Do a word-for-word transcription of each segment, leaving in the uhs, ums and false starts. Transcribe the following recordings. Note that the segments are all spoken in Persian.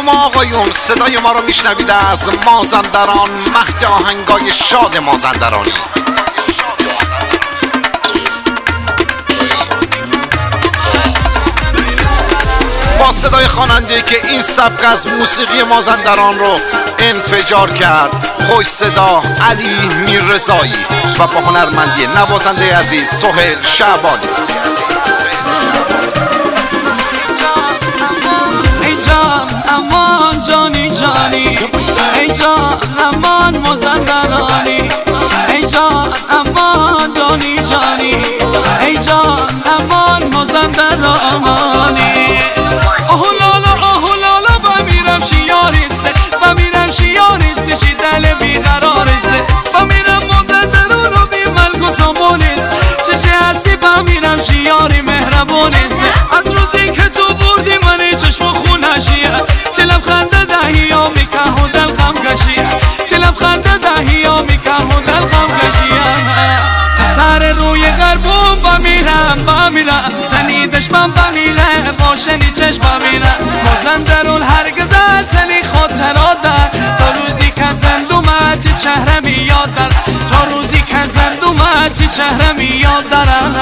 خانوم و آقایون، صدای ما رو میشنوید از مازندران، مهد آهنگای شاد مازندرانی. با صدای خواننده که این سبک از موسیقی مازندران رو انفجار کرد، خوش صدا علی میررضایی و با هنرمندی نوازنده عزیز سهیل شعبانی. ای جان امان جانی جانی، ای جان امان مازندرانی، ای جان امان جانی جانی، ای جان امان مازندرانی. آهو لالا آهو لالا بمیرم شیاریسه، بمیرم شیاریسه شی دل بیقراریسه، بمیرم مازندران رو بی ملک و سامونیسه، چشه هستی بمیرم شیاری مهربونیسه. از روزی که تو بردی منی چشم و خونشیه، تلم خنده دهی یا میکه و دل غم کشیه، تلم خنده دهی یا میکه و دل غم کشیه. سر روی غربون بمیرم بمیرم، تنی دشمن بمیره باشنی چشم بمیرم. مازندران هرگز تنی خاطرات در، تا روزی که زندومتی چهرم یاد در، تا روزی که زندومتی چهرم یاد دارم.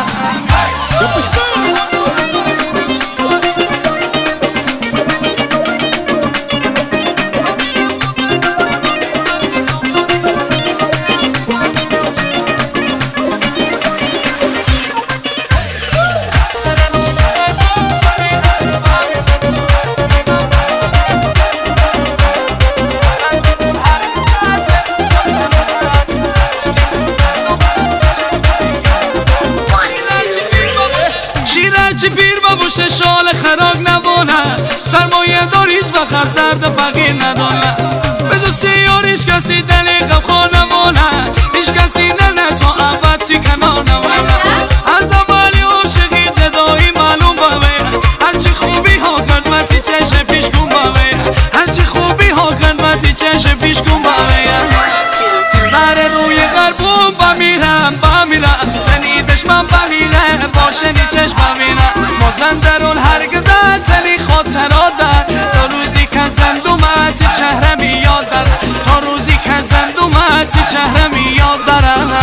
چی پیر بابوشه شال خراق نبونه، سرمایه دار هیچ وقت از درد فقیر ندونه، به جز سیاریش کسی دلی غمخوار نمونه، هیچ کسی نه تا ابدی کنار نمونه. از اولی عاشقی جدایی معلوم بمیره، هرچی خوبی ها کرد متی چشم پیش کن بمیره، هرچی خوبی ها کرد متی چشم پیش کن بمیره. سر روی غربون بمیرم بمیرم، تنی دشمن بمیره باشنی چشم بمیرم. مازندران هرگز تنی خاطرات در، تا روزی که زندومتی چهرم یاد در، تا روزی که زندومتی چهرم یاد دارم.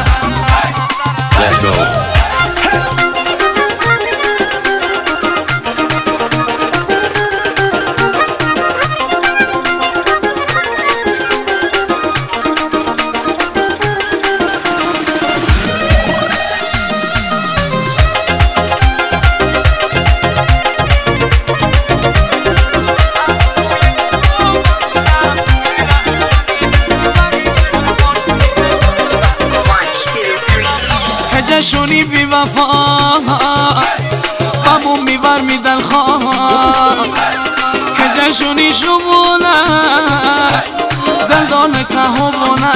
شونی بی وفا بامون میبر میدل خواه، که جشونی شمونه دل دانه که همونه،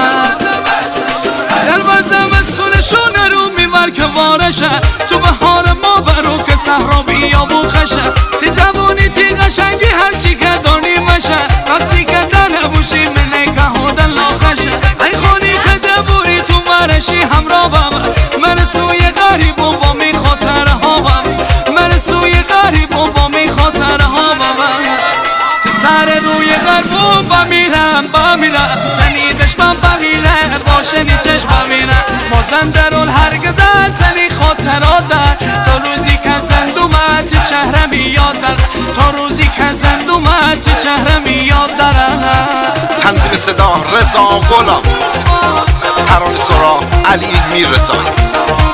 دل بر زمستونشونه رو میبر که وارشه، تو بهار ما برو که صحرا بیابون خشه. تی جوانی تی قشنگی هرچی که دانی مشه، وقتی که دل نبوشی منه که هودن لاخشه. ای خونی که جبوری تو مرشی همراه بابا، من سوی غریب و با می خاطر ها بابا، من سوی غریب و با می خاطر ها بابا. تی سر روی غربون بمیرم بمیرم، تنی دشمن بمیره باشنی چشم بمیرم. مازندران هرگز تنی خاطرات در، تا روزی که زندومتی چهرم یاد در، تا روزی که زندومتی چهرم یاد دارم. تنظیم صدا رضا غلام، ترانه سرا علی میررضایی.